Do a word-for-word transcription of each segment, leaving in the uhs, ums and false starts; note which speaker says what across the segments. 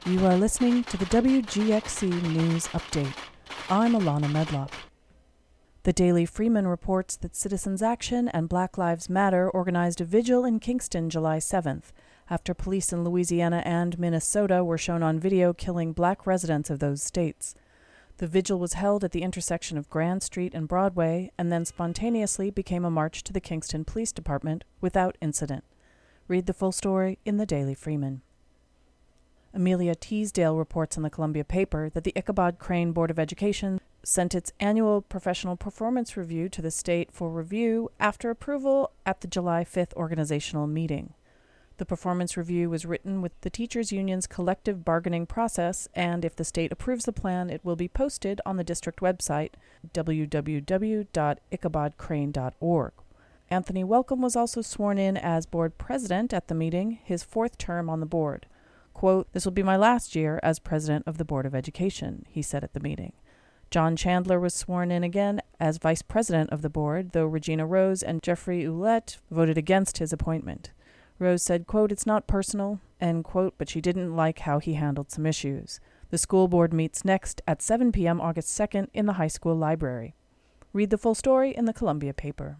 Speaker 1: You are listening to the W G X C News Update. I'm Alana Medlock. The Daily Freeman reports that Citizens Action and Black Lives Matter organized a vigil in Kingston July seventh, after police in Louisiana and Minnesota were shown on video killing black residents of those states. The vigil was held at the intersection of Grand Street and Broadway, and then spontaneously became a march to the Kingston Police Department without incident. Read the full story in the Daily Freeman. Amelia Teasdale reports in the Columbia paper that the Ichabod Crane Board of Education sent its annual professional performance review to the state for review after approval at the July fifth organizational meeting. The performance review was written with the teachers' union's collective bargaining process, and if the state approves the plan, it will be posted on the district website, w w w dot ichabod crane dot org. Anthony Welcome was also sworn in as board president at the meeting, his fourth term on the board. Quote, "This will be my last year as president of the Board of Education," he said at the meeting. John Chandler was sworn in again as vice president of the board, though Regina Rose and Jeffrey Ouellette voted against his appointment. Rose said, quote, "It's not personal," end quote, but she didn't like how he handled some issues. The school board meets next at seven p.m. August second in the high school library. Read the full story in the Columbia paper.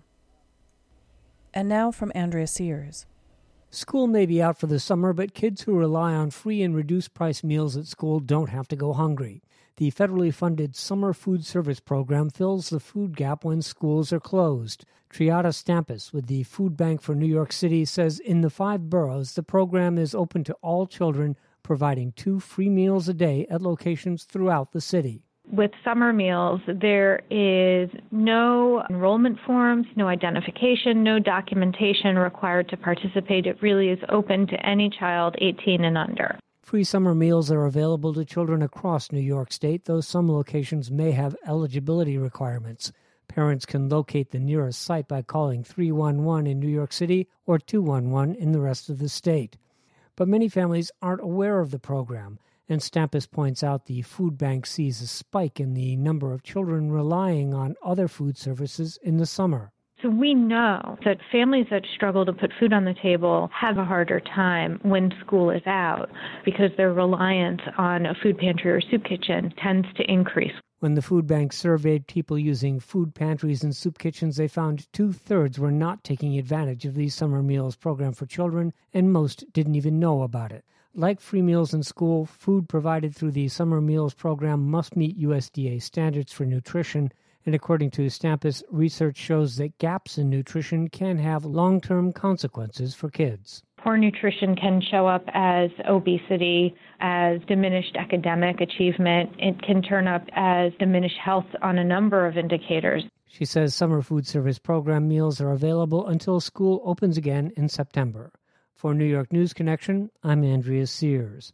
Speaker 1: And now from Andrea Sears.
Speaker 2: School may be out for the summer, but kids who rely on free and reduced-price meals at school don't have to go hungry. The federally funded Summer Food Service Program fills the food gap when schools are closed. Triata Stampis with the Food Bank for New York City says in the five boroughs, the program is open to all children, providing two free meals a day at locations throughout the city.
Speaker 3: With summer meals, there is no enrollment forms, no identification, no documentation required to participate. It really is open to any child eighteen and under.
Speaker 2: Free summer meals are available to children across New York State, though some locations may have eligibility requirements. Parents can locate the nearest site by calling three one one in New York City or two one one in the rest of the state. But many families aren't aware of the program. And Stampis points out the food bank sees a spike in the number of children relying on other food services in the summer.
Speaker 3: So we know that families that struggle to put food on the table have a harder time when school is out because their reliance on a food pantry or soup kitchen tends to increase.
Speaker 2: When the food bank surveyed people using food pantries and soup kitchens, they found two-thirds were not taking advantage of the summer meals program for children, and most didn't even know about it. Like free meals in school, food provided through the Summer Meals Program must meet U S D A standards for nutrition, and according to Stampis, research shows that gaps in nutrition can have long-term consequences for kids.
Speaker 3: Poor nutrition can show up as obesity, as diminished academic achievement. It can turn up as diminished health on a number of indicators.
Speaker 2: She says Summer Food Service Program meals are available until school opens again in September. For New York News Connection, I'm Andrea Sears.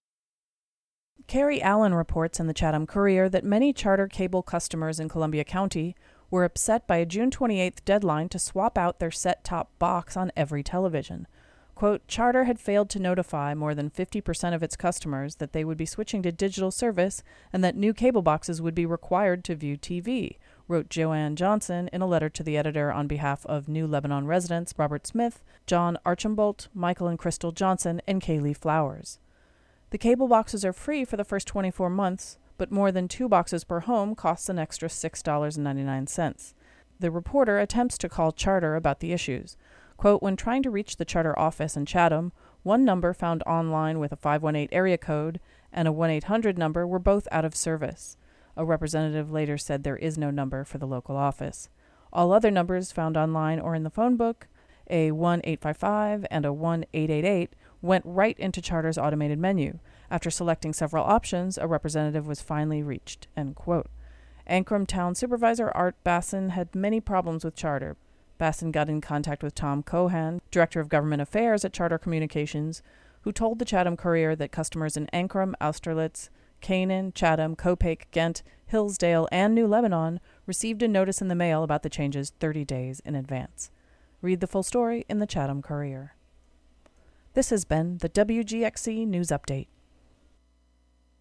Speaker 1: Carrie Allen reports in the Chatham Courier that many charter cable customers in Columbia County were upset by a June twenty-eighth deadline to swap out their set-top box on every television. Quote, Charter had failed to notify more than fifty percent of its customers that they would be switching to digital service and that new cable boxes would be required to view T V, wrote Joanne Johnson in a letter to the editor on behalf of New Lebanon residents Robert Smith, John Archambault, Michael and Crystal Johnson, and Kaylee Flowers. The cable boxes are free for the first twenty-four months, but more than two boxes per home costs an extra six dollars and ninety-nine cents. The reporter attempts to call Charter about the issues. Quote, when trying to reach the Charter office in Chatham, one number found online with a five one eight area code and a one eight hundred number were both out of service. A representative later said there is no number for the local office. All other numbers found online or in the phone book, a one eight five five and a one eight eight eight, went right into Charter's automated menu. After selecting several options, a representative was finally reached, end quote. Ancram Town Supervisor Art Basson had many problems with Charter. Basson got in contact with Tom Cohan, Director of Government Affairs at Charter Communications, who told the Chatham Courier that customers in Ancram, Austerlitz, Canaan, Chatham, Copake, Ghent, Hillsdale, and New Lebanon received a notice in the mail about the changes thirty days in advance. Read the full story in the Chatham Courier. This has been the W G X C News Update.